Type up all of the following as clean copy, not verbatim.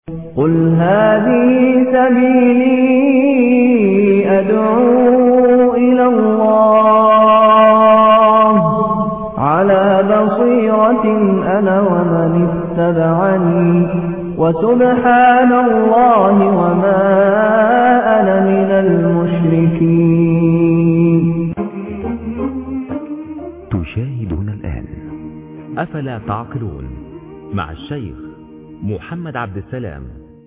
قل هذه سبيلي أدعو إلى الله على بصيرة أنا ومن اتبعني وسبحان الله وما أنا من المشركين. تشاهدون الآن أفلا تعقلون مع الشيخ محمد عبد السلام.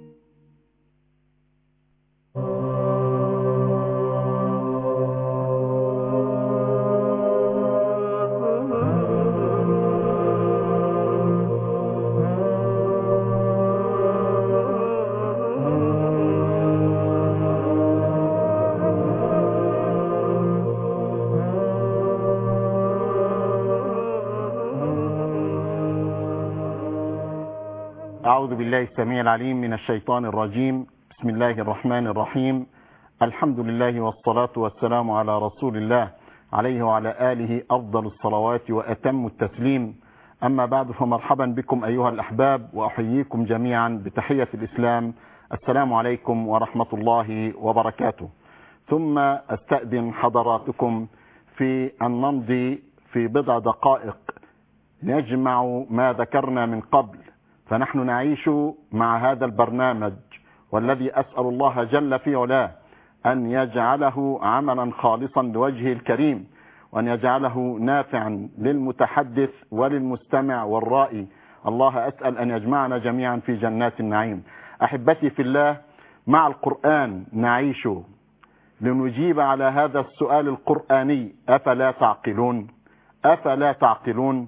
أعوذ بالله السميع العليم من الشيطان الرجيم. بسم الله الرحمن الرحيم. الحمد لله والصلاة والسلام على رسول الله عليه وعلى آله أفضل الصلوات وأتم التسليم. أما بعد، فمرحبا بكم أيها الأحباب، وأحييكم جميعا بتحية الإسلام. السلام عليكم ورحمة الله وبركاته. ثم أستأذن حضراتكم في أن نمضي في بضع دقائق نجمع ما ذكرنا من قبل، فنحن نعيش مع هذا البرنامج، والذي أسأل الله جل في علاه أن يجعله عملا خالصا لوجهه الكريم، وأن يجعله نافعا للمتحدث وللمستمع والرائي. الله أسأل أن يجمعنا جميعا في جنات النعيم. أحبتي في الله، مع القرآن نعيش لنجيب على هذا السؤال القرآني: أفلا تعقلون؟ أفلا تعقلون؟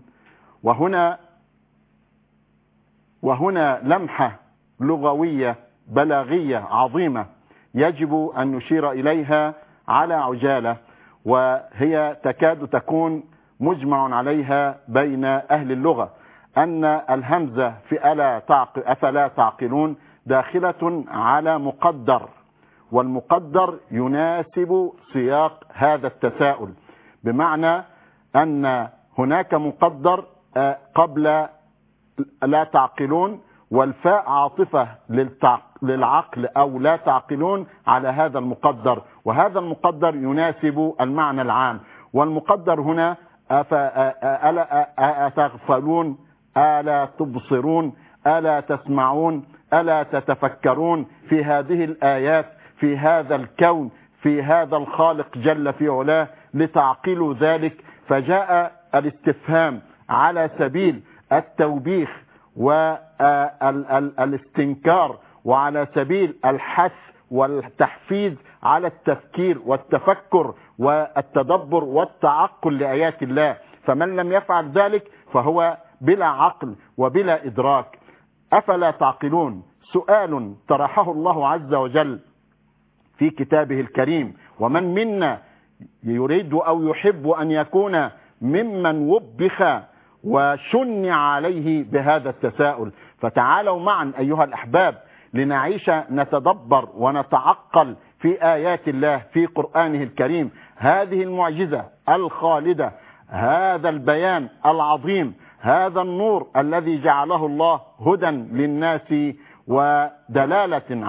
وهنا لمحة لغوية بلاغية عظيمة يجب أن نشير إليها على عجالة، وهي تكاد تكون مجمع عليها بين أهل اللغة، أن الهمزة في أفلا تعقلون داخلة على مقدر، والمقدر يناسب سياق هذا التساؤل، بمعنى أن هناك مقدر قبل لا تعقلون، والفاء عاطفة للعقل أو لا تعقلون على هذا المقدر، وهذا المقدر يناسب المعنى العام. والمقدر هنا ألا تغفلون، ألا تبصرون، ألا تسمعون، ألا تتفكرون في هذه الآيات، في هذا الكون، في هذا الخالق جل في علاه لتعقلوا ذلك. فجاء الاستفهام على سبيل التوبيخ والاستنكار، وعلى سبيل الحث والتحفيز على التفكير والتفكر والتدبر والتعقل لآيات الله. فمن لم يفعل ذلك فهو بلا عقل وبلا إدراك. أفلا تعقلون سؤال طرحه الله عز وجل في كتابه الكريم، ومن منا يريد أو يحب أن يكون ممن وبخ وشنع عليه بهذا التساؤل. فتعالوا معا أيها الأحباب لنعيش نتدبر ونتعقل في آيات الله في قرآنه الكريم، هذه المعجزة الخالدة، هذا البيان العظيم، هذا النور الذي جعله الله هدى للناس ودلالة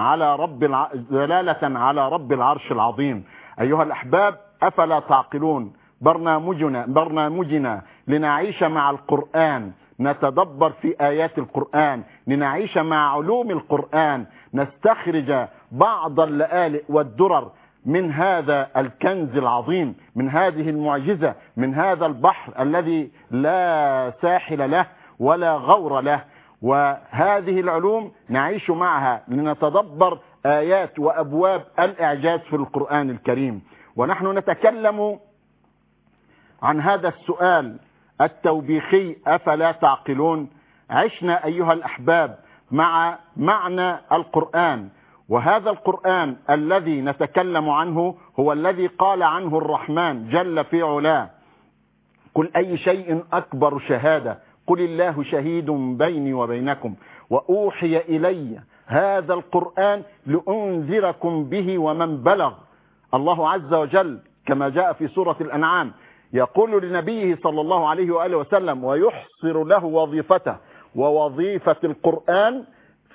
على رب العرش العظيم. أيها الأحباب، أفلا تعقلون برنامجنا لنعيش مع القرآن، نتدبر في آيات القرآن، لنعيش مع علوم القرآن، نستخرج بعض اللآلئ والدرر من هذا الكنز العظيم، من هذه المعجزة، من هذا البحر الذي لا ساحل له ولا غور له. وهذه العلوم نعيش معها لنتدبر آيات وأبواب الإعجاز في القرآن الكريم. ونحن نتكلم عن هذا السؤال التوبيخي: أفلا تعقلون؟ عشنا أيها الأحباب مع معنى القرآن، وهذا القرآن الذي نتكلم عنه هو الذي قال عنه الرحمن جل في علاه: قل أي شيء أكبر شهادة قل الله شهيد بيني وبينكم وأوحي إلي هذا القرآن لأنذركم به ومن بلغ. الله عز وجل كما جاء في سورة الأنعام يقول لنبيه صلى الله عليه وآله وسلم ويحصر له وظيفته ووظيفة القرآن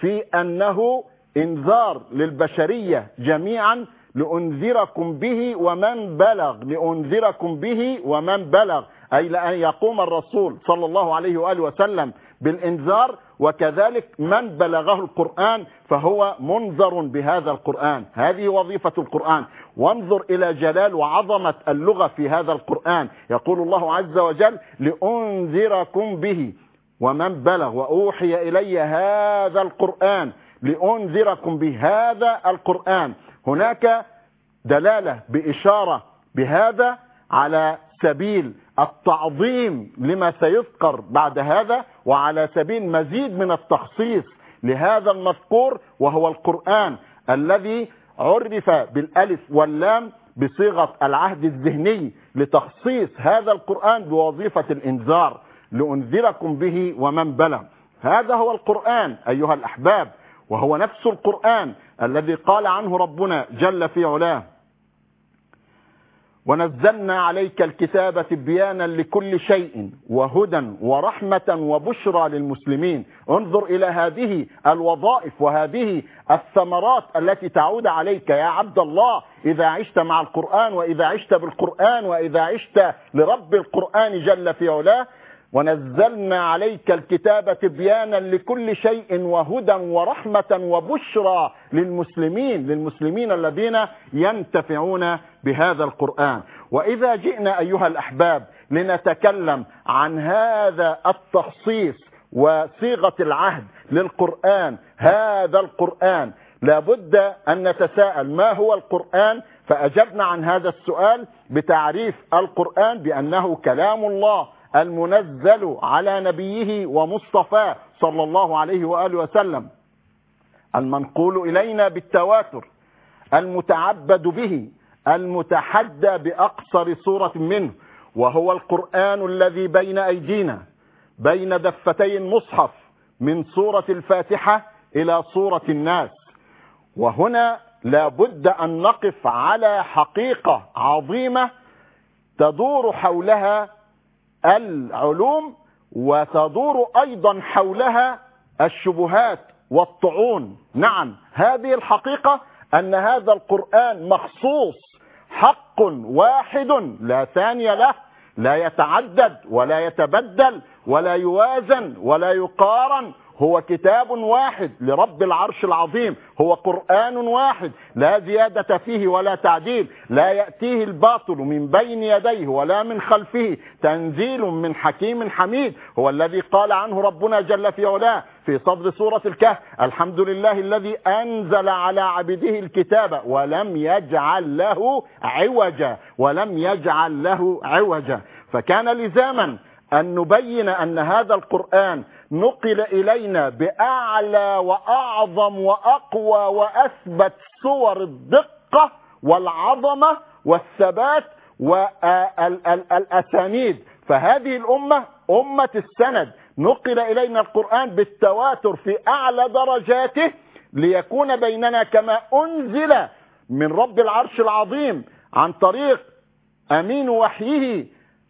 في أنه إنذار للبشرية جميعا، لأنذركم به ومن بلغ، لأنذركم به ومن بلغ، أي لأن يقوم الرسول صلى الله عليه وآله وسلم بالإنذار، وكذلك من بلغه القرآن فهو منذر بهذا القرآن. هذه وظيفة القرآن. وانظر إلى جلال وعظمة اللغة في هذا القرآن. يقول الله عز وجل: لأنذركم به ومن بلغ وأوحي إلي هذا القرآن، لأنذركم بهذا القرآن. هناك دلالة بإشارة بهذا على سبيل التعظيم لما سيذكر بعد هذا، وعلى سبيل مزيد من التخصيص لهذا المذكور، وهو القرآن الذي عرف بالألف واللام بصيغة العهد الذهني لتخصيص هذا القرآن بوظيفة الإنذار، لأنذركم به ومن بلغ. هذا هو القرآن أيها الأحباب، وهو نفس القرآن الذي قال عنه ربنا جل في علاه: ونزلنا عليك الكتاب تبيانا لكل شيء وهدى ورحمة وبشرى للمسلمين. انظر إلى هذه الوظائف وهذه الثمرات التي تعود عليك يا عبد الله إذا عشت مع القرآن، وإذا عشت بالقرآن، وإذا عشت لرب القرآن جل في علاه. ونزلنا عليك الكتاب تبيانا لكل شيء وهدى ورحمة وبشرى للمسلمين الذين ينتفعون بهذا القرآن. وإذا جئنا أيها الأحباب لنتكلم عن هذا التخصيص وصيغة العهد للقرآن، هذا القرآن لابد أن نتساءل: ما هو القرآن؟ فأجبنا عن هذا السؤال بتعريف القرآن بأنه كلام الله المنزل على نبيه ومصطفاه صلى الله عليه وآله وسلم، المنقول إلينا بالتواتر، المتعبد به، المتحدى بأقصر صورة منه، وهو القرآن الذي بين أيدينا بين دفتي المصحف من سورة الفاتحة إلى سورة الناس. وهنا لابد أن نقف على حقيقة عظيمة تدور حولها العلوم، وتدور أيضا حولها الشبهات والطعون. نعم، هذه الحقيقة أن هذا القرآن مخصوص، حق واحد لا ثاني له، لا يتعدد ولا يتبدل ولا يوازن ولا يقارن. هو كتاب واحد لرب العرش العظيم، هو قرآن واحد لا زيادة فيه ولا تعديل، لا يأتيه الباطل من بين يديه ولا من خلفه، تنزيل من حكيم حميد. هو الذي قال عنه ربنا جل في علاه في صدر سورة الكهف: الحمد لله الذي أنزل على عبده الكتاب ولم يجعل له عوجا، ولم يجعل له عوجا. فكان لزاما أن نبين أن هذا القرآن نقل إلينا بأعلى وأعظم وأقوى وأثبت صور الدقة والعظمة والثبات والأسانيد. فهذه الأمة أمة السند، نقل إلينا القرآن بالتواتر في أعلى درجاته، ليكون بيننا كما أنزل من رب العرش العظيم عن طريق أمين وحيه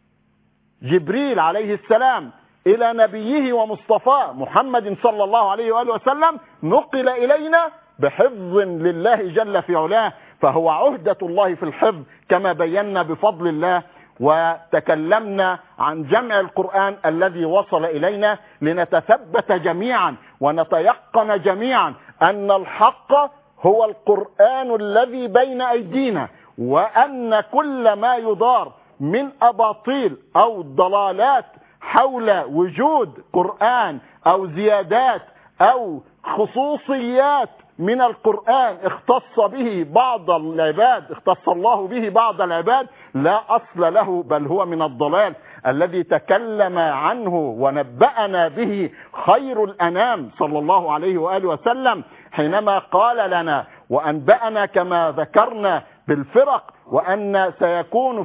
جبريل عليه السلام إلى نبيه ومصطفاه محمد صلى الله عليه وآله وسلم، نقل إلينا بحفظ لله جل في علاه. فهو عهدة الله في الحفظ كما بينا بفضل الله. وتكلمنا عن جمع القرآن الذي وصل إلينا لنتثبت جميعا ونتيقن جميعا أن الحق هو القرآن الذي بين أيدينا، وأن كل ما يدار من أباطيل أو ضلالات حول وجود قرآن أو زيادات أو خصوصيات من القرآن اختص به بعض العباد، اختص الله به بعض العباد، لا أصل له، بل هو من الضلال الذي تكلم عنه ونبأنا به خير الأنام صلى الله عليه وآله وسلم حينما قال لنا وأنبأنا كما ذكرنا بالفرق، وأنه سيكون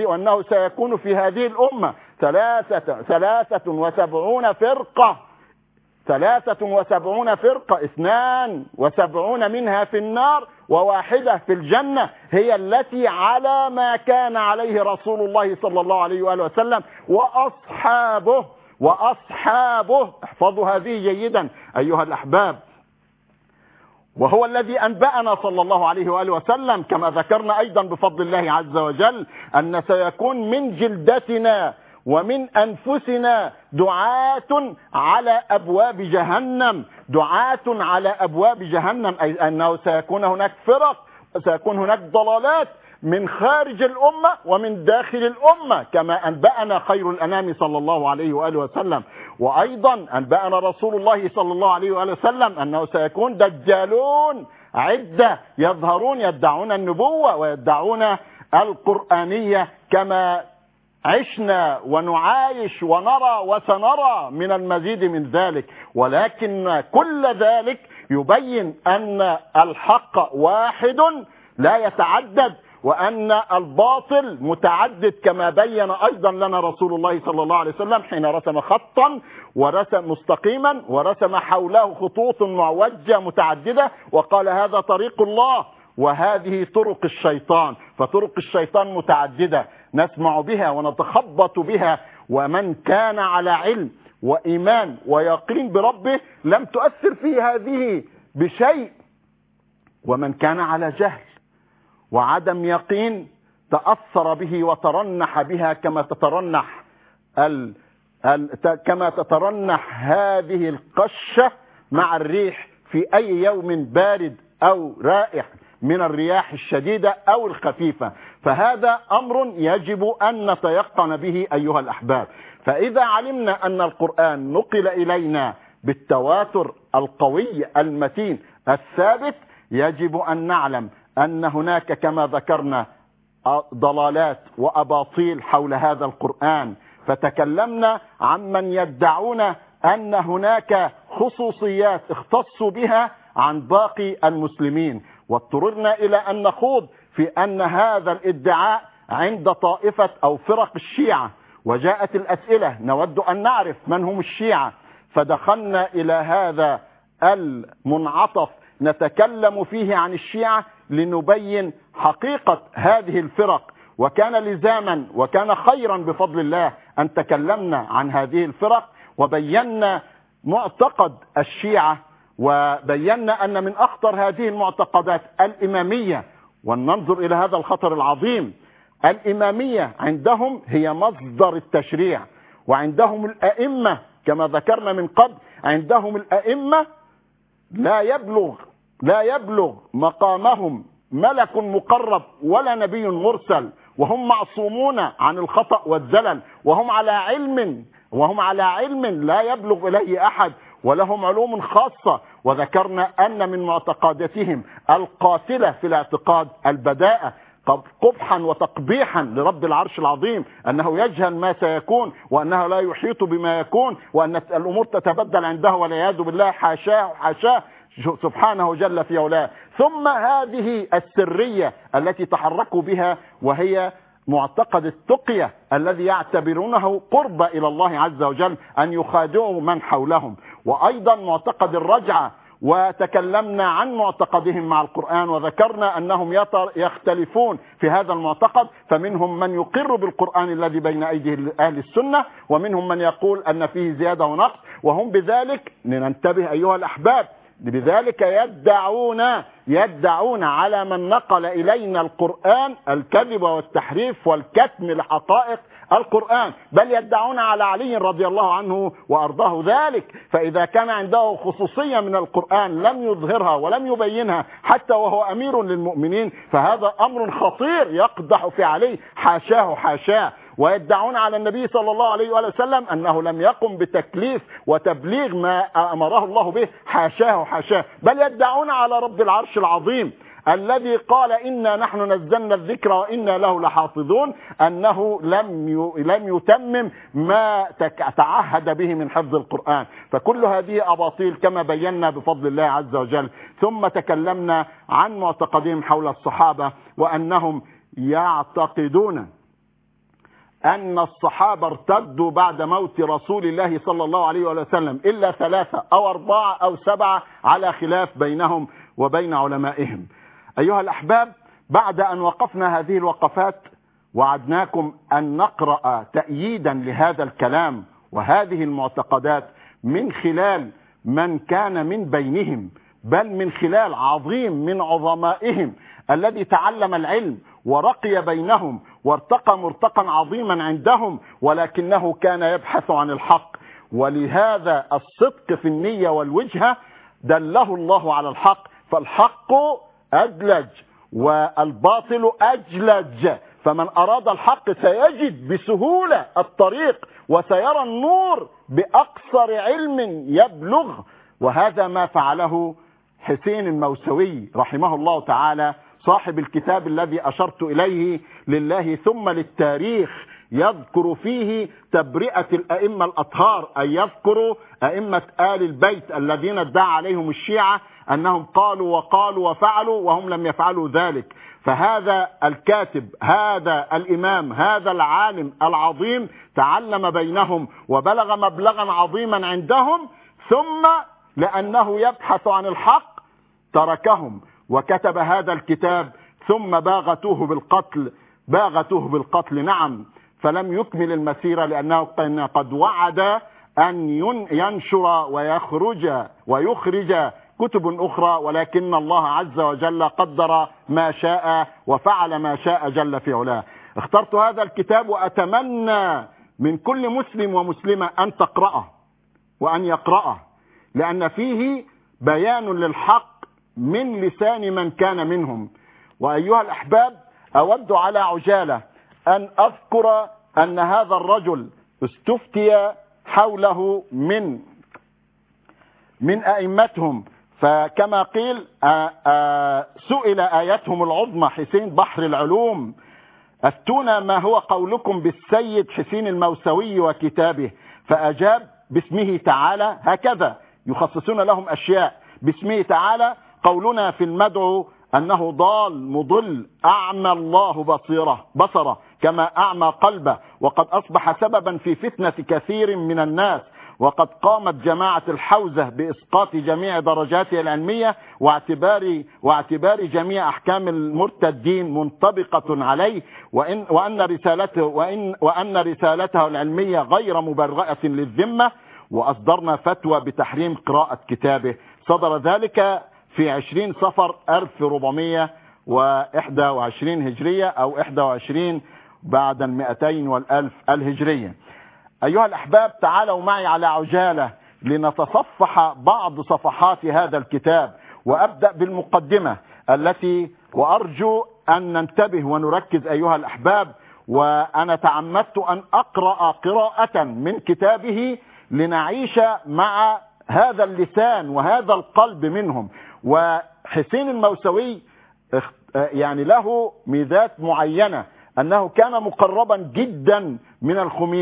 في هذه الأمة 73 فرقة، 73 فرقة، 72 منها في النار وواحدة في الجنة، هي التي على ما كان عليه رسول الله صلى الله عليه وآله وسلم وأصحابه. احفظوا هذه جيدا أيها الأحباب. وهو الذي أنبأنا صلى الله عليه وآله وسلم كما ذكرنا أيضا بفضل الله عز وجل أن سيكون من جلدتنا ومن أنفسنا دعاة على أبواب جهنم، دعاة على أبواب جهنم، أي أنه سيكون هناك فرق، سيكون هناك ضلالات من خارج الأمة ومن داخل الأمة كما أنبأنا خير الأنام صلى الله عليه وآله وسلم. وأيضا أنبأنا رسول الله صلى الله عليه وآله وسلم أنه سيكون دجالون عدة يظهرون يدعون النبوة ويدعون القرآنية كما عشنا ونعايش ونرى وسنرى من المزيد من ذلك. ولكن كل ذلك يبين أن الحق واحد لا يتعدد، وأن الباطل متعدد كما بين أيضا لنا رسول الله صلى الله عليه وسلم حين رسم خطا ورسم مستقيما ورسم حوله خطوط معوجة متعددة وقال هذا طريق الله وهذه طرق الشيطان. فطرق الشيطان متعددة نسمع بها ونتخبط بها، ومن كان على علم وإيمان ويقين بربه لم تؤثر فيه هذه بشيء، ومن كان على جهل وعدم يقين تأثر به وترنح بها كما تترنح هذه القشة مع الريح في أي يوم بارد أو رائح من الرياح الشديدة أو الخفيفة. فهذا أمر يجب أن نتيقن به أيها الأحباب. فإذا علمنا أن القرآن نقل إلينا بالتواتر القوي المتين الثابت، يجب أن نعلم أن هناك كما ذكرنا ضلالات وأباطيل حول هذا القرآن. فتكلمنا عمن يدعون أن هناك خصوصيات اختصوا بها عن باقي المسلمين، واضطررنا إلى أن نخوض في أن هذا الادعاء عند طائفة أو فرق الشيعة، وجاءت الأسئلة نود أن نعرف من هم الشيعة، فدخلنا إلى هذا المنعطف نتكلم فيه عن الشيعة لنبين حقيقة هذه الفرق. وكان لزاما وكان خيرا بفضل الله أن تكلمنا عن هذه الفرق وبينا معتقد الشيعة، وبينا أن من أخطر هذه المعتقدات الإمامية. وننظر إلى هذا الخطر العظيم. الإمامية عندهم هي مصدر التشريع، وعندهم الأئمة كما ذكرنا من قبل، عندهم الأئمة لا يبلغ مقامهم ملك مقرب ولا نبي مرسل، وهم معصومون عن الخطأ والزلل، وهم على علم لا يبلغ إليه أحد، ولهم علوم خاصة. وذكرنا أن من معتقداتهم القاتلة في الاعتقاد البداءة قبحا وتقبيحا لرب العرش العظيم، أنه يجهل ما سيكون، وأنه لا يحيط بما يكون، وأن الأمور تتبدل عنده والعياذ بالله، حاشاه سبحانه جل في علاه. ثم هذه السرية التي تحركوا بها، وهي معتقد التقية الذي يعتبرونه قرب إلى الله عز وجل أن يخادعوا من حولهم، وأيضا معتقد الرجعة. وتكلمنا عن معتقدهم مع القرآن، وذكرنا أنهم يختلفون في هذا المعتقد، فمنهم من يقر بالقرآن الذي بين أيدي أهل السنة، ومنهم من يقول أن فيه زيادة ونقص، وهم بذلك لننتبه أيها الأحباب، بذلك يدعون على من نقل إلينا القرآن الكذب والتحريف والكتم لحقائق القرآن، بل يدعون على علي رضي الله عنه وأرضاه ذلك. فإذا كان عنده خصوصية من القرآن لم يظهرها ولم يبينها حتى وهو أمير للمؤمنين، فهذا أمر خطير يقدح في عليه، حاشاه. ويدعون على النبي صلى الله عليه وسلم أنه لم يقم بتكليف وتبليغ ما أمره الله به، حاشاه. بل يدعون على رب العرش العظيم الذي قال إنا نحن نزلنا الذكر وإنا له لحافظون أنه لم يتمم ما تعهد به من حفظ القرآن. فكل هذه أباطيل كما بينا بفضل الله عز وجل. ثم تكلمنا عن معتقدهم حول الصحابة، وأنهم يعتقدون أن الصحابة ارتدوا بعد موت رسول الله صلى الله عليه وسلم إلا 3 أو 4 أو 7 على خلاف بينهم وبين علمائهم. أيها الأحباب، بعد أن وقفنا هذه الوقفات وعدناكم أن نقرأ تأييدا لهذا الكلام وهذه المعتقدات من خلال من كان من بينهم بل من خلال عظيم من عظمائهم الذي تعلم العلم ورقي بينهم وارتقى مرتقا عظيما عندهم، ولكنه كان يبحث عن الحق. ولهذا الصدق في النية والوجهة دله الله على الحق، فالحق أدلج والباطل أجلج، فمن أراد الحق سيجد بسهولة الطريق وسيرى النور بأقصر علم يبلغ. وهذا ما فعله حسين الموسوي رحمه الله تعالى صاحب الكتاب الذي أشرت إليه لله ثم للتاريخ، يذكر فيه تبرئة الأئمة الأطهار، أي يذكر أئمة آل البيت الذين ادعى عليهم الشيعة أنهم قالوا وقالوا وفعلوا وهم لم يفعلوا ذلك. فهذا الكاتب، هذا الإمام، هذا العالم العظيم تعلم بينهم وبلغ مبلغا عظيما عندهم، ثم لأنه يبحث عن الحق تركهم وكتب هذا الكتاب، ثم باغتوه بالقتل نعم، فلم يكمل المسيرة لأنه قد وعد أن ينشر ويخرج كتب أخرى، ولكن الله عز وجل قدر ما شاء وفعل ما شاء جل في علاه. اخترت هذا الكتاب وأتمنى من كل مسلم ومسلمة أن تقرأه وأن يقرأه، لأن فيه بيان للحق من لسان من كان منهم. وأيها الأحباب، أود على عجالة أن أذكر أن هذا الرجل استفتي حوله من أئمتهم، فكما قيل سئل آيتهم العظمى حسين بحر العلوم: أفتونا ما هو قولكم بالسيد حسين الموسوي وكتابه؟ فأجاب باسمه تعالى، هكذا يخصصون لهم أشياء باسمه تعالى: قولنا في المدعو أنه ضال مضل أعمى الله بصره كما أعمى قلبه، وقد أصبح سببا في فتنة كثير من الناس، وقد قامت جماعة الحوزة بإسقاط جميع درجاته العلمية واعتبار جميع أحكام المرتدين منطبقة عليه، وأن رسالته العلمية غير مبرئة للذمة، وأصدرنا فتوى بتحريم قراءة كتابه. صدر ذلك في 20 صفر 1421 هجرية أو 21 بعد 200 والألف الهجرية. أيها الأحباب، تعالوا معي على عجالة لنتصفح بعض صفحات هذا الكتاب، وأبدأ بالمقدمة وأرجو أن ننتبه ونركز أيها الأحباب. وأنا تعمدت أن أقرأ قراءة من كتابه لنعيش مع هذا اللسان وهذا القلب منهم. وحسين الموسوي يعني له ميزات معينة، أنه كان مقربا جدا من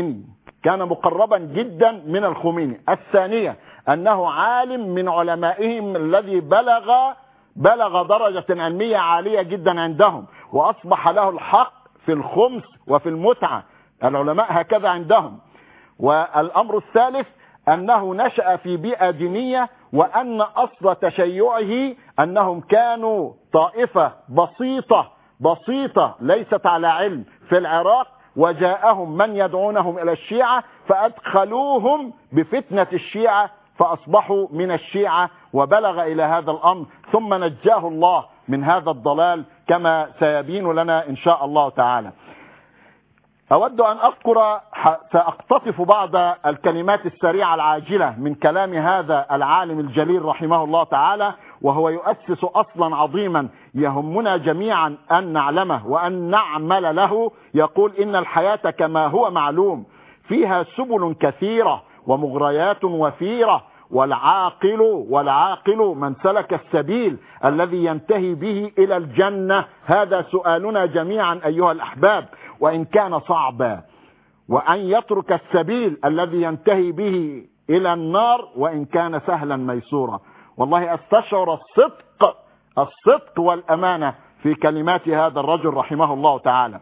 الخميني. الثانية أنه عالم من علمائهم الذي بلغ درجة علمية عالية جدا عندهم، وأصبح له الحق في الخمس وفي المتعة، العلماء هكذا عندهم. والأمر الثالث أنه نشأ في بيئة دينية، وأن أصل تشيعه أنهم كانوا طائفة بسيطة ليست على علم في العراق، وجاءهم من يدعونهم إلى الشيعة فأدخلوهم بفتنة الشيعة فأصبحوا من الشيعة، وبلغ إلى هذا الأمر، ثم نجاه الله من هذا الضلال كما سيبين لنا إن شاء الله تعالى. أود أن سأقتطف بعض الكلمات السريعة العاجلة من كلام هذا العالم الجليل رحمه الله تعالى، وهو يؤسس أصلا عظيما يهمنا جميعا أن نعلمه وأن نعمل له. يقول: إن الحياة كما هو معلوم فيها سبل كثيرة ومغريات وفيرة، والعاقل من سلك السبيل الذي ينتهي به إلى الجنة. هذا سؤالنا جميعا أيها الأحباب، وإن كان صعبا، وأن يترك السبيل الذي ينتهي به إلى النار وإن كان سهلا ميسورا. والله أستشعر الصدق والأمانة في كلمات هذا الرجل رحمه الله تعالى.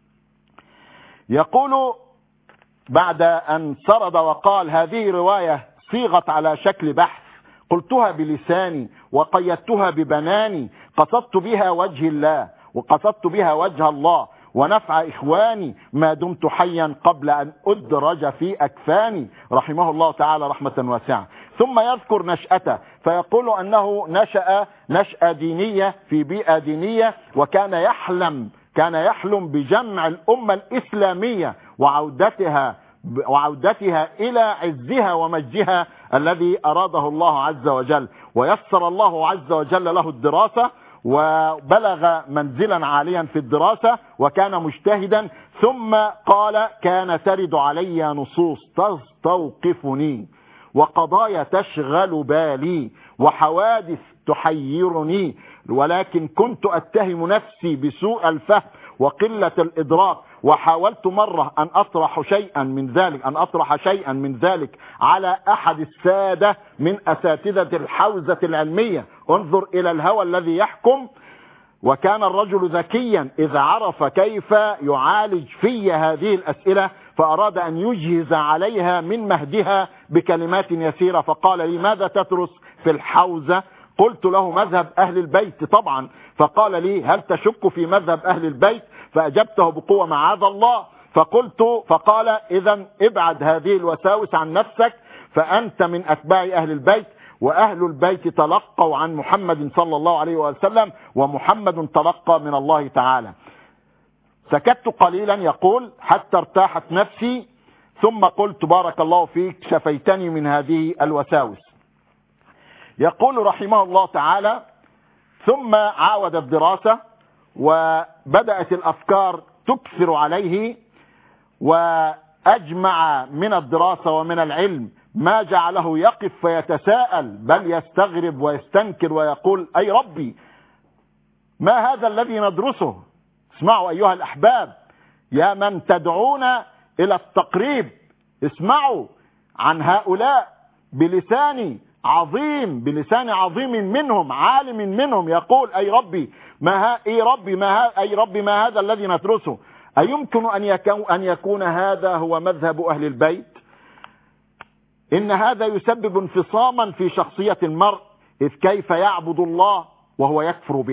يقول بعد أن سرد وقال: هذه رواية صيغت على شكل بحث، قلتها بلساني وقيدتها ببناني، قصدت بها وجه الله وقصدت بها وجه الله ونفع إخواني ما دمت حيا قبل أن أدرج في أكفاني. رحمه الله تعالى رحمة واسعة. ثم يذكر نشأته فيقول أنه نشأ نشأة دينية في بيئة دينية، وكان يحلم بجمع الأمة الإسلامية وعودتها إلى عزها ومجدها الذي أراده الله عز وجل. ويسر الله عز وجل له الدراسة وبلغ منزلا عاليا في الدراسة وكان مجتهدا. ثم قال: كان ترد علي نصوص تستوقفني وقضايا تشغل بالي وحوادث تحيرني، ولكن كنت أتهم نفسي بسوء الفهم وقلة الإدراك، وحاولت مرة أن أطرح شيئا من ذلك على أحد السادة من أساتذة الحوزة العلمية. انظر إلى الهوى الذي يحكم. وكان الرجل ذكيا إذا عرف كيف يعالج في هذه الأسئلة، فأراد أن يجهز عليها من مهدها بكلمات يسيرة، فقال لي: ماذا تدرس في الحوزة؟ قلت له: مذهب أهل البيت طبعا. فقال لي: هل تشك في مذهب أهل البيت؟ فأجبته بقوة: معاذ الله. فقال: إذا ابعد هذه الوساوس عن نفسك، فأنت من أتباع أهل البيت، وأهل البيت تلقوا عن محمد صلى الله عليه وسلم، ومحمد تلقى من الله تعالى. سكت قليلا، يقول: حتى ارتاحت نفسي، ثم قلت: بارك الله فيك، شفيتني من هذه الوساوس. يقول رحمه الله تعالى: ثم عاود الدراسة وبدأت الأفكار تكثر عليه، وأجمع من الدراسة ومن العلم ما جعله يقف فيتساءل، بل يستغرب ويستنكر ويقول: أي ربي، ما هذا الذي ندرسه؟ اسمعوا أيها الأحباب، يا من تدعون إلى التقريب، اسمعوا عن هؤلاء بلسان عظيم منهم، عالم منهم، يقول: أي ربي ما هذا الذي ندرسه؟ أيمكن أن يكون هذا هو مذهب أهل البيت؟ إن هذا يسبب انفصاما في شخصية المرء، إذ كيف يعبد الله وهو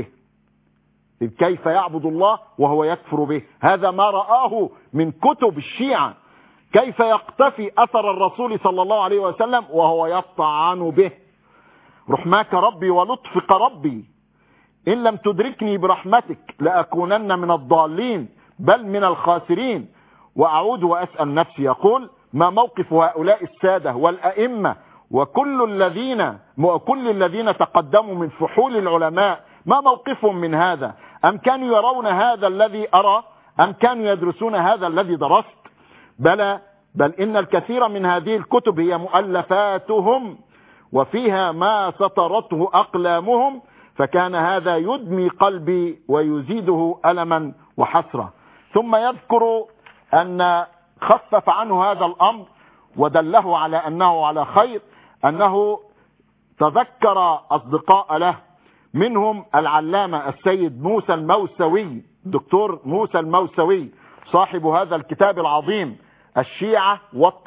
يكفر به؟ هذا ما رآه من كتب الشيعة. كيف يقتفي أثر الرسول صلى الله عليه وسلم وهو يطعن به؟ رحماك ربي ولطفك ربي، إن لم تدركني برحمتك لأكونن من الضالين بل من الخاسرين. وأعود وأسأل نفسي، يقول: ما موقف هؤلاء السادة والأئمة وكل الذين تقدموا من فحول العلماء؟ ما موقفهم من هذا؟ أم كانوا يرون هذا الذي أرى؟ أم كانوا يدرسون هذا الذي درست؟ بل إن الكثير من هذه الكتب هي مؤلفاتهم، وفيها ما سطرته أقلامهم، فكان هذا يدمي قلبي ويزيده ألما وحسرة. ثم يذكر أن خفف عنه هذا الأمر ودله على أنه على خير، أنه تذكر أصدقاء له، منهم العلامة السيد موسى الموسوي، دكتور موسى الموسوي، صاحب هذا الكتاب العظيم، الشيعة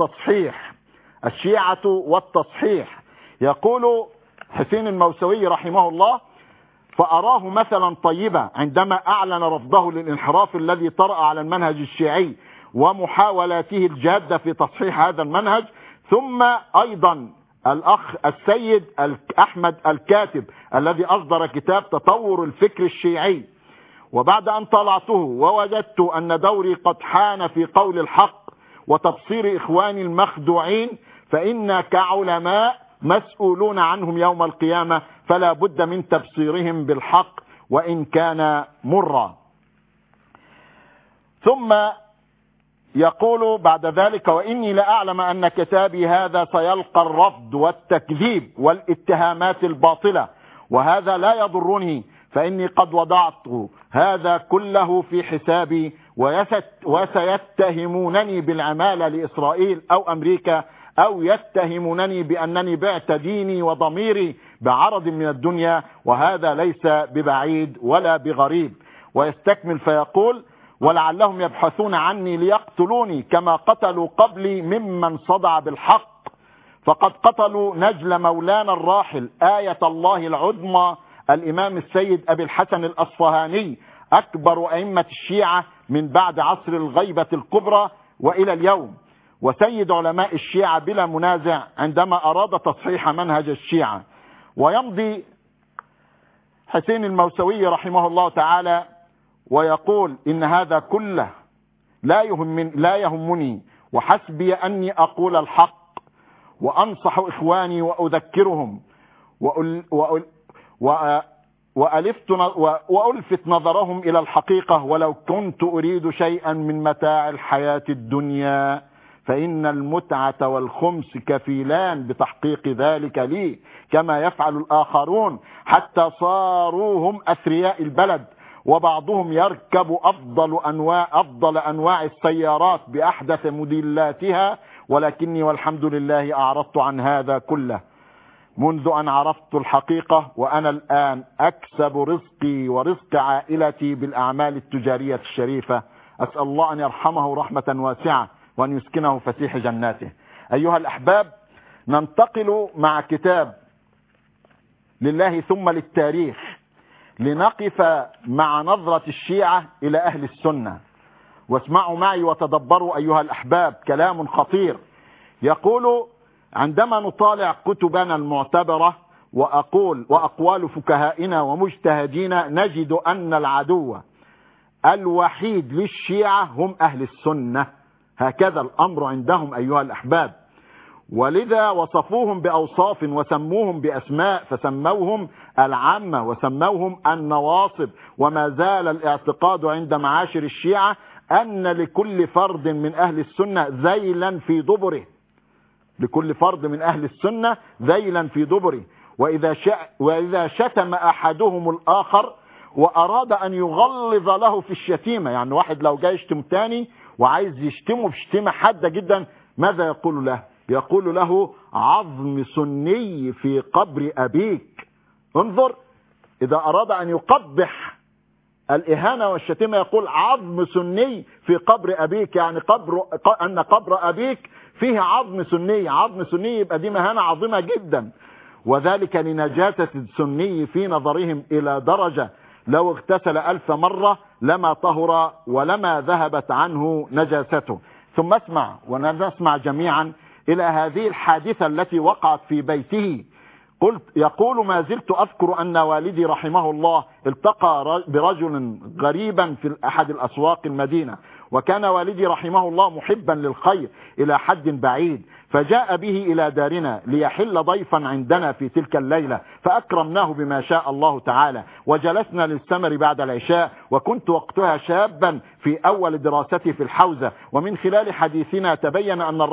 والتصحيح. يقول حسين الموسوي رحمه الله: فأراه مثلا طيبا عندما أعلن رفضه للانحراف الذي طرأ على المنهج الشيعي ومحاولاته الجادة في تصحيح هذا المنهج. ثم أيضا الأخ السيد أحمد الكاتب الذي أصدر كتاب تطور الفكر الشيعي. وبعد أن طلعته ووجدت أن دوري قد حان في قول الحق وتبصير إخواني المخدوعين، فإنا كعلماء مسؤولون عنهم يوم القيامة، فلا بد من تبصيرهم بالحق وإن كان مرا. ثم يقول بعد ذلك: وإني لأعلم أن كتابي هذا سيلقى الرفض والتكذيب والاتهامات الباطلة، وهذا لا يضرني، فإني قد وضعت هذا كله في حسابي، وسيتهمونني بالعمالة لإسرائيل أو أمريكا، أو يتهمونني بأنني بعت ديني وضميري بعرض من الدنيا، وهذا ليس ببعيد ولا بغريب. ويستكمل فيقول: ولعلهم يبحثون عني ليقتلوني كما قتلوا قبلي ممن صدع بالحق، فقد قتلوا نجل مولانا الراحل آية الله العظمى الإمام السيد أبي الحسن الأصفهاني، أكبر أئمة الشيعة من بعد عصر الغيبة الكبرى وإلى اليوم. وسيد علماء الشيعة بلا منازع عندما أراد تصحيح منهج الشيعة. ويمضي حسين الموسوي رحمه الله تعالى ويقول إن هذا كله لا يهمني، وحسبي أني أقول الحق وأنصح إخواني وأذكرهم وألفت نظرهم إلى الحقيقة، ولو كنت أريد شيئا من متاع الحياة الدنيا فإن المتعة والخمس كفيلان بتحقيق ذلك لي، كما يفعل الآخرون حتى صاروا هم أثرياء البلد، وبعضهم يركب أفضل أنواع السيارات بأحدث موديلاتها، ولكني والحمد لله أعرضت عن هذا كله منذ أن عرفت الحقيقة، وأنا الآن أكسب رزقي ورزق عائلتي بالأعمال التجارية الشريفة. أسأل الله أن يرحمه رحمة واسعة وأن يسكنه فسيح جناته. أيها الأحباب، ننتقل مع كتاب لله ثم للتاريخ لنقف مع نظرة الشيعة إلى أهل السنة. واسمعوا معي وتدبروا أيها الأحباب، كلام خطير. يقول: عندما نطالع كتبنا المعتبرة وأقوال فقهائنا ومجتهدين نجد أن العدو الوحيد للشيعة هم أهل السنة. هكذا الأمر عندهم أيها الأحباب، ولذا وصفوهم بأوصاف وسموهم بأسماء، فسموهم العامة وسموهم النواصب. وما زال الاعتقاد عند معاشر الشيعة أن لكل فرد من أهل السنة ذيلا في دبره، لكل فرد من أهل السنة ذيلا في دبره. وإذا شتم أحدهم الآخر وأراد أن يغلظ له في الشتيمة، يعني واحد لو جاي يشتم تاني وعايز يشتمه بشتيمة حادة جدا، ماذا يقول له؟ يقول له: عظم سني في قبر أبيك. انظر، إذا أراد أن يقبح الإهانة والشتيمة يقول: عظم سني في قبر أبيك، يعني أن قبر أبيك فيه عظم سني. عظم سني يبقى دي مهانة عظيمة جدا، وذلك لنجاسة السني في نظرهم إلى درجة لو اغتسل 1000 مرة لما طهر ولما ذهبت عنه نجاسته. ثم اسمع ونسمع جميعا إلى هذه الحادثة التي وقعت في بيته. يقول: ما زلت أذكر أن والدي رحمه الله التقى برجل غريبا في أحد الأسواق المدينة، وكان والدي رحمه الله محبا للخير إلى حد بعيد، فجاء به إلى دارنا ليحل ضيفا عندنا في تلك الليلة، فأكرمناه بما شاء الله تعالى، وجلسنا للسمر بعد العشاء، وكنت وقتها شابا في أول دراستي في الحوزة. ومن خلال حديثنا تبين أن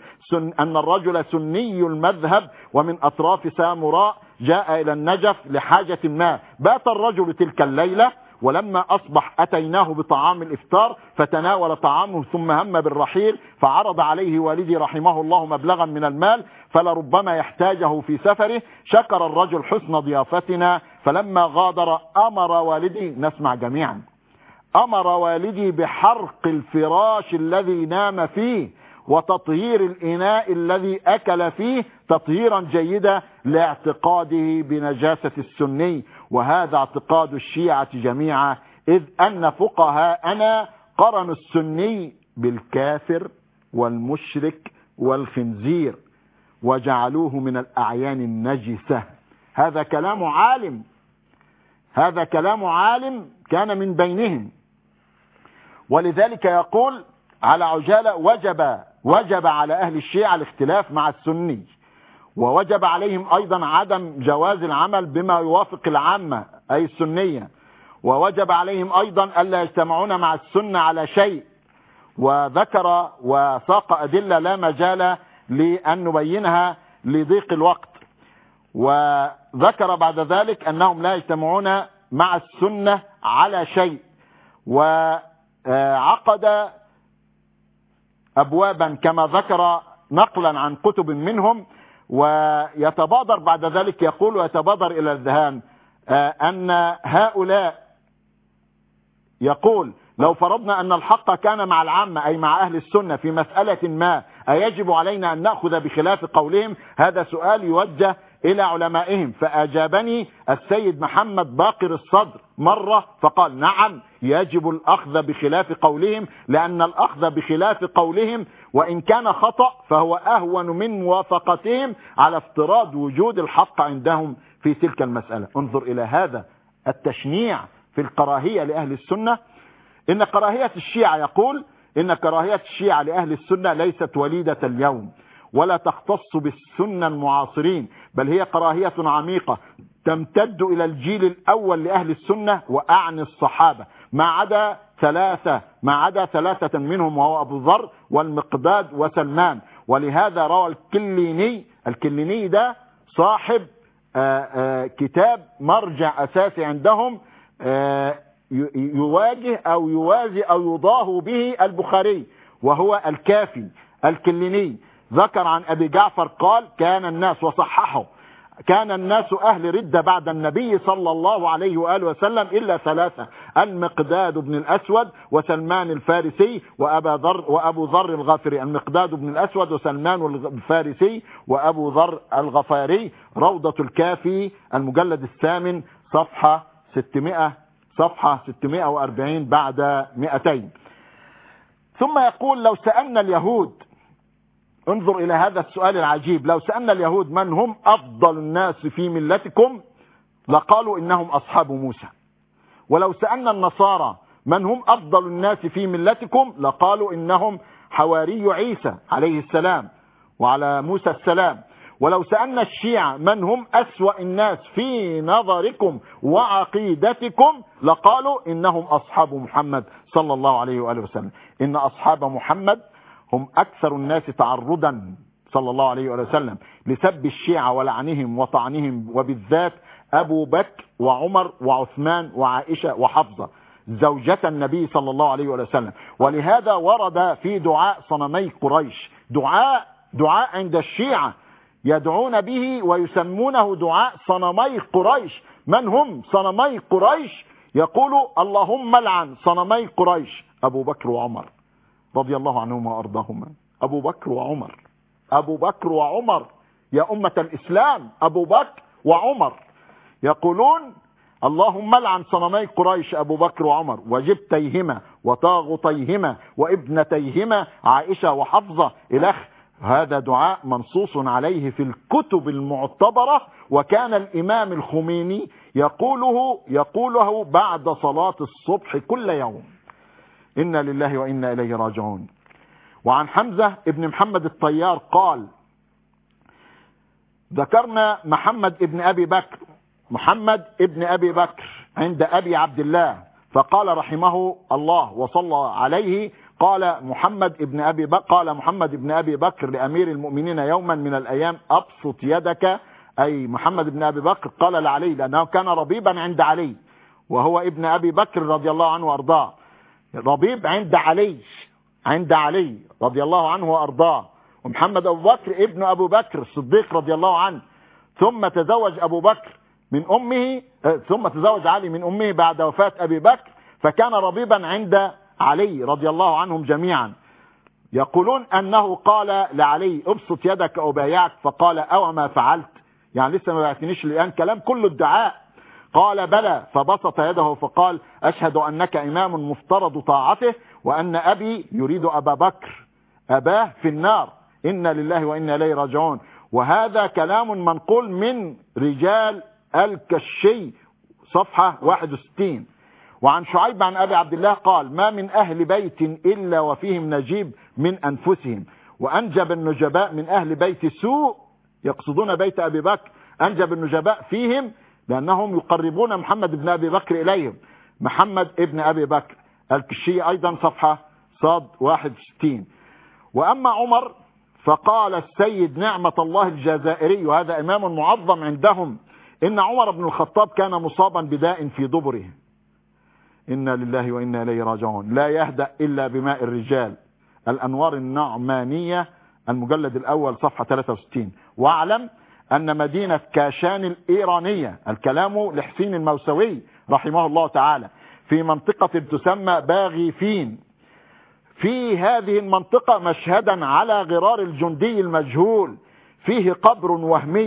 الرجل سني المذهب ومن أطراف سامراء، جاء إلى النجف لحاجة ما. بات الرجل تلك الليلة، ولما أصبح أتيناه بطعام الإفطار فتناول طعامه ثم هم بالرحيل، فعرض عليه والدي رحمه الله مبلغا من المال فلربما يحتاجه في سفره. شكر الرجل حسن ضيافتنا، فلما غادر أمر والدي، نسمع جميعا، أمر والدي بحرق الفراش الذي نام فيه وتطهير الإناء الذي أكل فيه تطهيرا جيدا لاعتقاده بنجاسة السني. وهذا اعتقاد الشيعة جميعا، إذ أن فقهاءنا قرنوا السني بالكافر والمشرك والخنزير وجعلوه من الأعيان النجسة. هذا كلام عالم، هذا كلام عالم كان من بينهم. ولذلك يقول على عجالة: وجب على أهل الشيعة الاختلاف مع السني، ووجب عليهم أيضا عدم جواز العمل بما يوافق العامة أي السنية، ووجب عليهم أيضا ألا يجتمعون مع السنة على شيء. وذكر وساق أدلة لا مجال لأن نبينها لضيق الوقت. وذكر بعد ذلك أنهم لا يجتمعون مع السنة على شيء، وعقد أبوابا كما ذكر نقلا عن كتب منهم. ويتبادر بعد ذلك يقول ويتبادر إلى الذهان أن هؤلاء، يقول: لو فرضنا أن الحق كان مع العامة أي مع أهل السنة في مسألة ما، أيجب علينا أن نأخذ بخلاف قولهم؟ هذا سؤال يوجه إلى علمائهم، فأجابني السيد محمد باقر الصدر مرة فقال: نعم، يجب الأخذ بخلاف قولهم، لأن الأخذ بخلاف قولهم وإن كان خطأ فهو أهون من موافقتهم على افتراض وجود الحق عندهم في تلك المسألة. انظر إلى هذا التشنيع في الكراهية لأهل السنة. إن كراهية الشيعة، يقول إن كراهية الشيعة لأهل السنة ليست وليدة اليوم ولا تختص بالسنة المعاصرين، بل هي كراهية عميقة تمتد إلى الجيل الأول لأهل السنة، وأعني الصحابة ما عدا ثلاثة منهم، وهو أبو ذر والمقداد وسلمان. ولهذا روى الكليني ده صاحب كتاب مرجع أساسي عندهم يواجه أو يوازي أو يضاه به البخاري، وهو الكافي. الكليني ذكر عن أبي جعفر قال: كان الناس، وصححه، كان الناس أهل ردة بعد النبي صلى الله عليه وآله وسلم إلا ثلاثة: المقداد بن الأسود وسلمان الفارسي وأبو ذر الغفاري. المقداد بن الأسود وسلمان الفارسي وأبو ذر الغفاري. روضة الكافي المجلد الثامن صفحة 640 بعد 200. ثم يقول: لو سألنا اليهود، انظر إلى هذا السؤال العجيب، لو سألنا اليهود من هم أفضل الناس في ملتكم لقالوا إنهم أصحاب موسى، ولو سألنا النصارى من هم أفضل الناس في ملتكم لقالوا إنهم حواري عيسى عليه السلام وعلى موسى السلام، ولو سألنا الشيعة من هم أسوأ الناس في نظركم وعقيدتكم لقالوا إنهم أصحاب محمد صلى الله عليه وآله وسلم. إن أصحاب محمد هم أكثر الناس تعرضا صلى الله عليه وآله وسلم لسب الشيعة ولعنهم وطعنهم، وبالذات أبو بكر وعمر وعثمان وعائشة وحفظة زوجة النبي صلى الله عليه وآله وسلم. ولهذا ورد في دعاء صنمي قريش، دعاء عند الشيعة يدعون به ويسمونه دعاء صنمي قريش. من هم صنمي قريش؟ يقول: اللهم لعن صنمي قريش أبو بكر وعمر رضي الله عنهما وأرضاهما. أبو بكر وعمر يا أمة الإسلام، أبو بكر وعمر. يقولون: اللهم لعن صنمي قريش أبو بكر وعمر وجبتيهما وطاغوتيهما وابنتيهما عائشة وحفظة إلخ. هذا دعاء منصوص عليه في الكتب المعتبرة، وكان الإمام الخميني يقوله بعد صلاة الصبح كل يوم. إنا لله وإنا إليه راجعون. وعن حمزة ابن محمد الطيار قال: ذكرنا محمد ابن أبي بكر عند أبي عبد الله، فقال رحمه الله وصلى عليه، قال محمد ابن أبي بكر لأمير المؤمنين يوما من الأيام: أبسط يدك. أي محمد ابن أبي بكر قال لعلي، لأنه كان ربيبا عند علي، وهو ابن أبي بكر رضي الله عنه وأرضاه، ربيب عند علي رضي الله عنه وأرضاه. ومحمد أبو بكر ابن أبو بكر الصديق رضي الله عنه، ثم تزوج علي من أمه بعد وفاة أبي بكر، فكان ربيبا عند علي رضي الله عنهم جميعا. يقولون أنه قال لعلي: ابسط يدك أبايعك، فقال: أو ما فعلت، يعني لسه ما بعتنيش الآن، كلام كله ادعاء. قال: بلى، فبسط يده فقال: أشهد أنك إمام مفترض طاعته، وأن أبي يريد أبا بكر أباه في النار، إنا لله وإنا إليه راجعون. وهذا كلام منقول من رجال الكشي صفحة 61. وعن شعيب عن أبي عبد الله قال: ما من أهل بيت إلا وفيهم نجيب من أنفسهم، وأنجب النجباء من أهل بيت سوء، يقصدون بيت أبي بكر، أنجب النجباء فيهم لأنهم يقربون محمد بن أبي بكر إليهم. محمد ابن أبي بكر الكشي أيضا صفحة صاد 61. وأما عمر فقال السيد نعمة الله الجزائري، وهذا إمام معظم عندهم: إن عمر بن الخطاب كان مصابا بداء في دبره، إنا لله وإنا إليه راجعون، لا يهدأ إلا بماء الرجال. الأنوار النعمانية المجلد الأول صفحة 63. واعلم أن مدينة كاشان الإيرانية، الكلام لحسين الموسوي رحمه الله تعالى، في منطقة تسمى باغيفين. في هذه المنطقة مشهدا على غرار الجندي المجهول، فيه قبر وهمي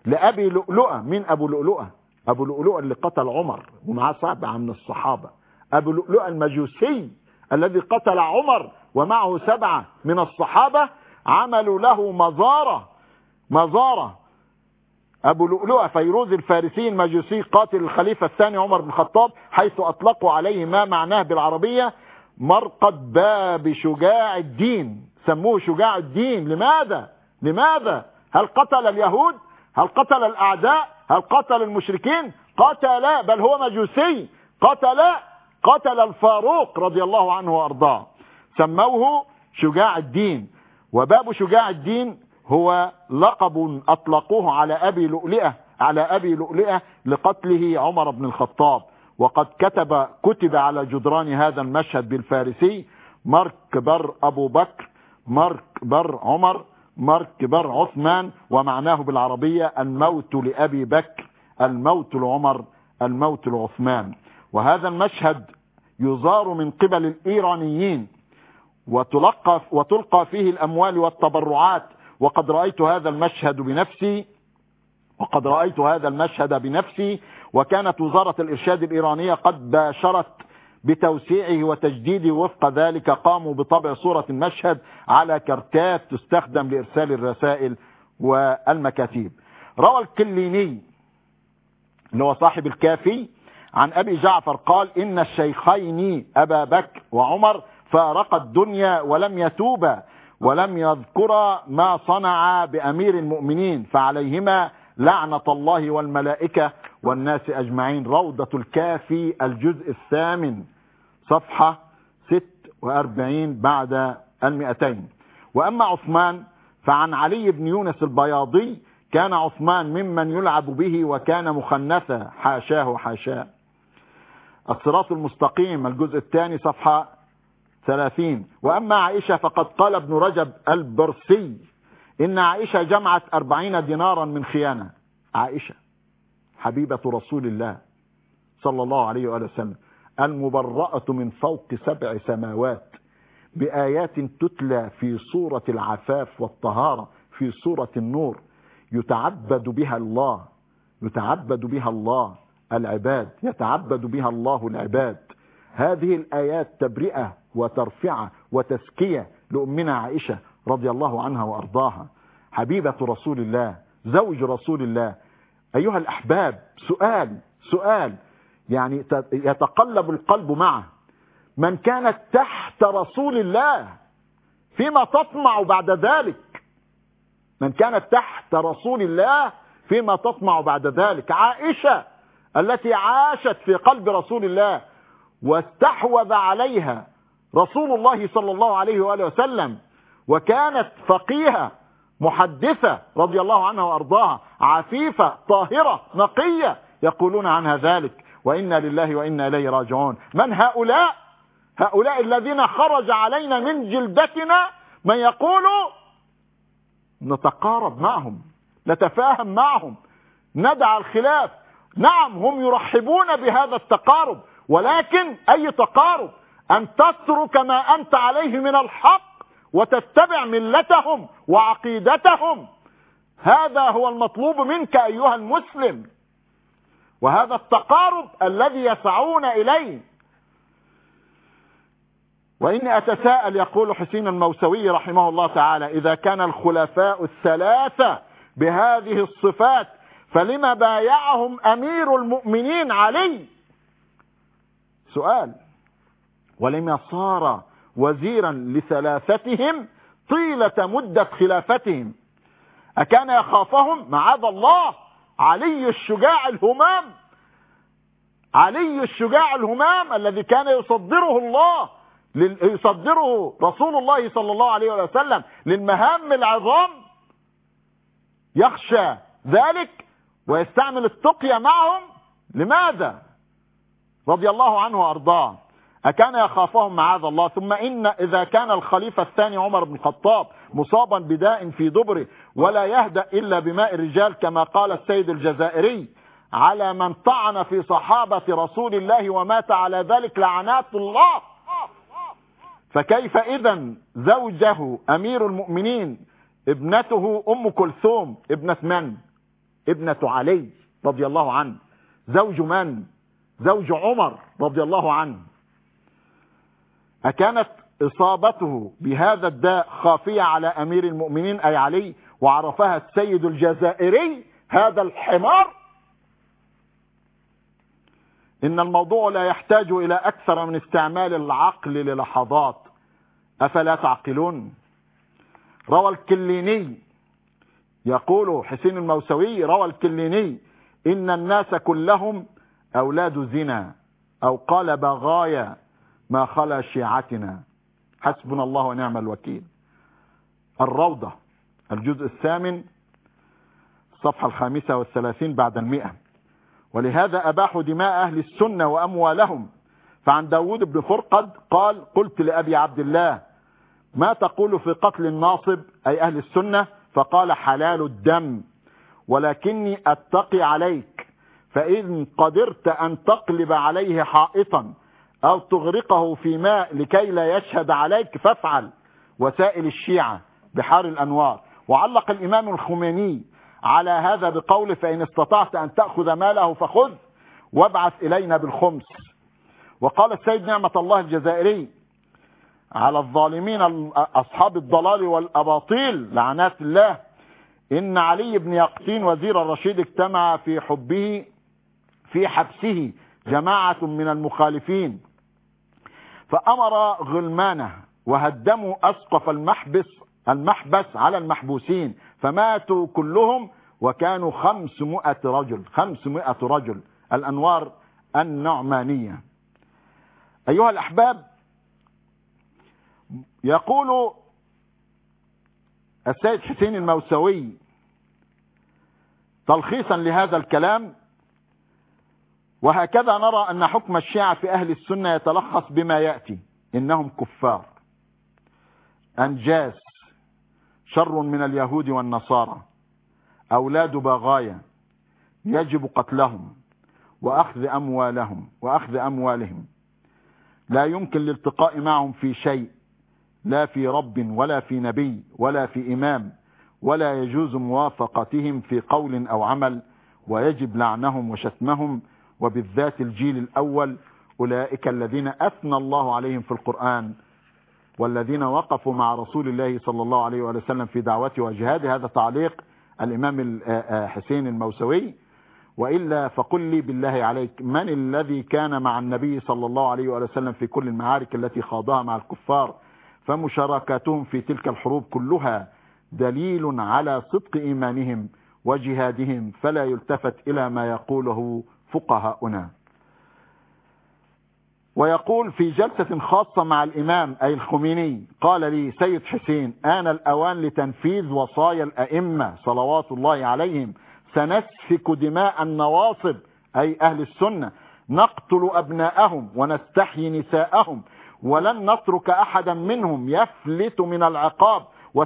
لأبي لؤلؤة. من أبو لؤلؤة؟ أبو لؤلؤة اللي قتل عمر ومعاه 7 من الصحابة. أبو لؤلؤة المجوسي الذي قتل عمر ومعه 7 من الصحابة، عملوا له مزارة. أبو لؤلؤة فيروز الفارسي المجوسي قاتل الخليفة الثاني عمر بن الخطاب، حيث أطلقوا عليه ما معناه بالعربية مرقد باب شجاع الدين، سموه شجاع الدين. لماذا؟ هل قتل اليهود؟ هل قتل الأعداء؟ هل قتل المشركين؟ قتل، بل هو مجوسي. قتل الفاروق رضي الله عنه وأرضاه، سموه شجاع الدين. وباب شجاع الدين هو لقب أطلقوه على أبي لؤلؤة لقتله عمر بن الخطاب. وقد كتب على جدران هذا المشهد بالفارسي: مرك بر أبو بكر، مرك بر عمر، مرك بر عثمان. ومعناه بالعربية الموت لأبي بكر، الموت لعمر، الموت لعثمان. وهذا المشهد يزار من قبل الإيرانيين وتلقى فيه الأموال والتبرعات. وقد رأيت هذا المشهد بنفسي. وكانت وزارة الإرشاد الإيرانية قد باشرت بتوسيعه وتجديده. وفق ذلك قاموا بطبع صورة المشهد على كرتات تستخدم لإرسال الرسائل والمكاتيب. روى الكليني اللي هو صاحب الكافي عن أبي جعفر قال: إن الشيخين أبا بكر وعمر فارقا الدنيا ولم يتوبا ولم يذكرا ما صنع بأمير المؤمنين، فعليهما لعنة الله والملائكة والناس أجمعين. روضة الكافي الجزء 8 صفحة 46 بعد 200. وأما عثمان فعن علي بن يونس البياضي: كان عثمان ممن يلعب به وكان مخنثا، حاشاه. الصراط المستقيم الجزء 2 صفحة 30. وأما عائشة فقد قال ابن رجب البرسي: إن عائشة جمعت 40 دينارا من خيانة. عائشة حبيبة رسول الله صلى الله عليه وآله وسلم، المبرأة من فوق 7 سماوات، بآيات تتلى في سورة العفاف والطهارة، في سورة النور، يتعبد بها الله العباد، يتعبد بها الله العباد. هذه الآيات تبرئة وترفعة وتزكية لأمنا عائشة رضي الله عنها وأرضاها، حبيبة رسول الله، زوج رسول الله. أيها الأحباب، سؤال يعني يتقلب القلب معه: من كانت تحت رسول الله فيما تطمع بعد ذلك؟ من كانت تحت رسول الله فيما تطمع بعد ذلك؟ عائشة التي عاشت في قلب رسول الله واستحوذ عليها رسول الله صلى الله عليه وآله وسلم، وكانت فقيهة محدثة رضي الله عنها وأرضاها، عفيفة طاهرة نقية، يقولون عنها ذلك. وإنا لله وإنا إليه راجعون. من هؤلاء الذين خرج علينا من جلدتنا من يقول نتقارب معهم، نتفاهم معهم، ندع الخلاف. نعم، هم يرحبون بهذا التقارب، ولكن أي تقارب؟ أن تترك ما أنت عليه من الحق وتتبع ملتهم وعقيدتهم. هذا هو المطلوب منك أيها المسلم، وهذا التقارب الذي يسعون إليه. وإني أتساءل، يقول حسين الموسوي رحمه الله تعالى: إذا كان الخلفاء الثلاثة بهذه الصفات فلما بايعهم أمير المؤمنين علي؟ سؤال. ولما صار وزيرا لثلاثتهم طيلة مدة خلافتهم؟ أكان يخافهم؟ معاذ الله. علي الشجاع الهمام الذي كان يصدره رسول الله صلى الله عليه وسلم للمهام العظام، يخشى ذلك ويستعمل التقية معهم. لماذا؟ رضي الله عنه وأرضاه. أكان يخافهم؟ معاذ الله. ثم إن إذا كان الخليفة الثاني عمر بن الخطاب مصابا بداء في دبره ولا يهدأ إلا بماء الرجال، كما قال السيد الجزائري: على من طعن في صحابة رسول الله ومات على ذلك لعنات الله. فكيف إذن زوجه أمير المؤمنين ابنته أم كلثوم ابنة من؟ ابنة علي رضي الله عنه، زوج من؟ زوج عمر رضي الله عنه. أكانت إصابته بهذا الداء خافية على أمير المؤمنين أي علي وعرفها السيد الجزائري هذا الحمار؟ إن الموضوع لا يحتاج إلى أكثر من استعمال العقل للحظات، أفلا تعقلون؟ روى الكليني، يقول حسين الموسوي، روى الكليني: إن الناس كلهم أولاد زنا، أو قال بغايا ما خلا شيعتنا، حسبنا الله ونعم الوكيل. الروضة الجزء 8 الصفحة 35 بعد 100. ولهذا أباحوا دماء أهل السنة وأموالهم. فعن داود بن فرقد قال: قلت لأبي عبد الله: ما تقول في قتل الناصب أي أهل السنة؟ فقال: حلال الدم، ولكني أتقي عليك، فإن قدرت أن تقلب عليه حائطا أو تغرقه في ماء لكي لا يشهد عليك فافعل. وسائل الشيعة بحار الأنوار. وعلق الإمام الخميني على هذا بقوله: فإن استطعت أن تأخذ ماله فخذ وابعث إلينا بالخمس. وقال السيد نعمة الله الجزائري على الظالمين أصحاب الضلال والأباطيل لعنات الله: إن علي بن يقطين وزير الرشيد اجتمع في حبسه جماعة من المخالفين، فأمر غلمانه وهدموا أسقف المحبس على المحبوسين، فماتوا كلهم وكانوا 500 رجل. 500 رجل. الأنوار النعمانية. أيها الأحباب، يقول السيد حسين الموسوي تلخيصا لهذا الكلام: وهكذا نرى أن حكم الشيعة في أهل السنة يتلخص بما يأتي: إنهم كفار أنجاس، شر من اليهود والنصارى، أولاد بغايا، يجب قتلهم وأخذ أموالهم، لا يمكن الالتقاء معهم في شيء، لا في رب ولا في نبي ولا في إمام، ولا يجوز موافقتهم في قول أو عمل، ويجب لعنهم وشتمهم، وبالذات الجيل الأول، أولئك الذين أثنى الله عليهم في القرآن، والذين وقفوا مع رسول الله صلى الله عليه وسلم في دعوته وجهاده. هذا تعليق الإمام حسين الموسوي. وإلا فقل لي بالله عليك، من الذي كان مع النبي صلى الله عليه وسلم في كل المعارك التي خاضها مع الكفار؟ فمشاركاتهم في تلك الحروب كلها دليل على صدق إيمانهم وجهادهم، فلا يلتفت إلى ما يقوله فقهاؤنا. ويقول في جلسة خاصة مع الإمام أي الخميني: قال لي سيد حسين: آن الأوان لتنفيذ وصايا الأئمة صلوات الله عليهم، سنسفك دماء النواصب أي أهل السنة، نقتل أبناءهم ونستحيي نساءهم، ولن نترك أحدا منهم يفلت من العقاب،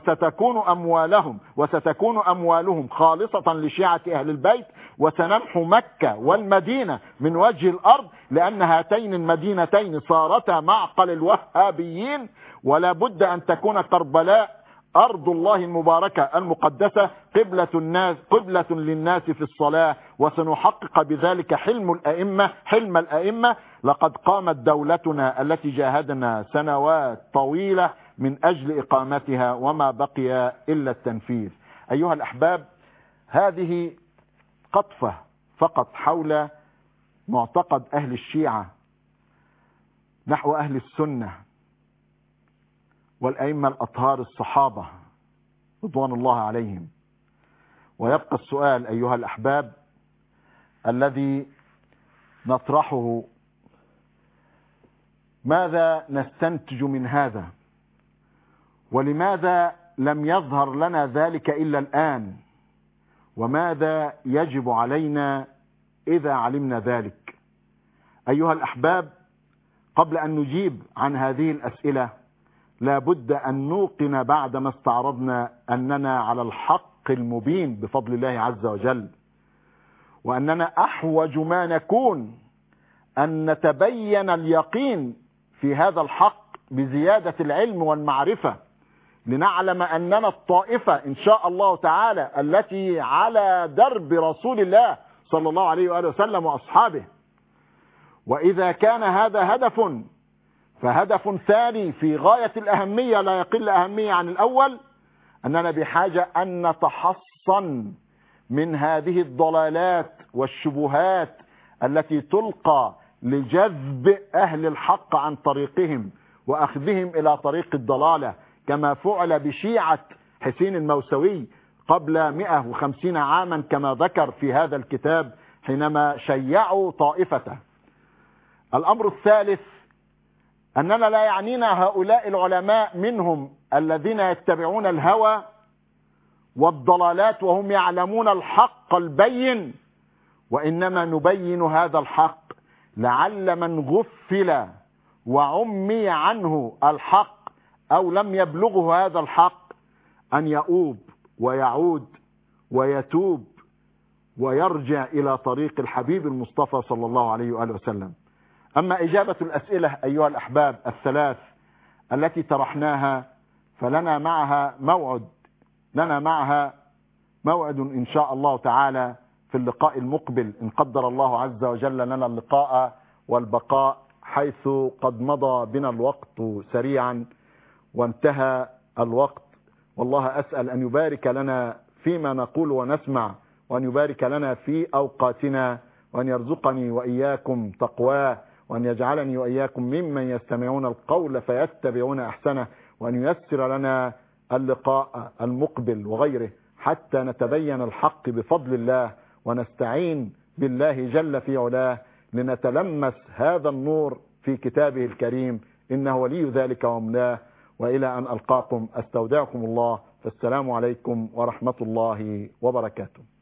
وستكون أموالهم خالصة لشيعة أهل البيت، وسنمحو مكة والمدينة من وجه الأرض، لأن هاتين المدينتين صارتا معقل الوهابيين، ولا بد أن تكون كربلاء أرض الله المباركة المقدسة قبلة للناس في الصلاة، وسنحقق بذلك حلم الأئمة. لقد قامت دولتنا التي جاهدنا سنوات طويلة من أجل إقامتها، وما بقي إلا التنفيذ. أيها الأحباب، هذه قطفة فقط حول معتقد أهل الشيعة نحو أهل السنة والأئمة الأطهار الصحابة رضوان الله عليهم. ويبقى السؤال أيها الأحباب الذي نطرحه: ماذا نستنتج من هذا؟ ولماذا لم يظهر لنا ذلك إلا الآن؟ وماذا يجب علينا إذا علمنا ذلك؟ أيها الأحباب، قبل أن نجيب عن هذه الأسئلة لا بد أن نوقن بعدما استعرضنا أننا على الحق المبين بفضل الله عز وجل، وأننا أحوج ما نكون أن نتبين اليقين في هذا الحق بزيادة العلم والمعرفة، لنعلم أننا الطائفة إن شاء الله تعالى التي على درب رسول الله صلى الله عليه وآله وسلم وأصحابه. وإذا كان هذا هدف، فهدف ثاني في غاية الأهمية لا يقل أهمية عن الأول، أننا بحاجة أن نتحصن من هذه الضلالات والشبهات التي تلقى لجذب أهل الحق عن طريقهم وأخذهم إلى طريق الضلالة، كما فعل بشيعة حسين الموسوي قبل 150 عاما كما ذكر في هذا الكتاب حينما شيعوا طائفته. الأمر الثالث أننا لا يعنينا هؤلاء العلماء منهم الذين يتبعون الهوى والضلالات وهم يعلمون الحق البين، وإنما نبين هذا الحق لعل من غفل وعمي عنه الحق أو لم يبلغه هذا الحق أن يؤوب ويعود ويتوب ويرجع إلى طريق الحبيب المصطفى صلى الله عليه وآله وسلم. أما إجابة الأسئلة أيها الأحباب الثلاث التي طرحناها فلنا معها موعد إن شاء الله تعالى في اللقاء المقبل إن قدر الله عز وجل لنا اللقاء والبقاء، حيث قد مضى بنا الوقت سريعا وانتهى الوقت. والله أسأل أن يبارك لنا فيما نقول ونسمع، وأن يبارك لنا في أوقاتنا، وأن يرزقني وإياكم تقواه، وأن يجعلني وإياكم ممن يستمعون القول فيتبعون أحسنه، وأن ييسر لنا اللقاء المقبل وغيره حتى نتبين الحق بفضل الله، ونستعين بالله جل في علاه لنتلمس هذا النور في كتابه الكريم، إنه ولي ذلك ومولاه. وإلى أن ألقاكم أستودعكم الله، فالسلام عليكم ورحمة الله وبركاته.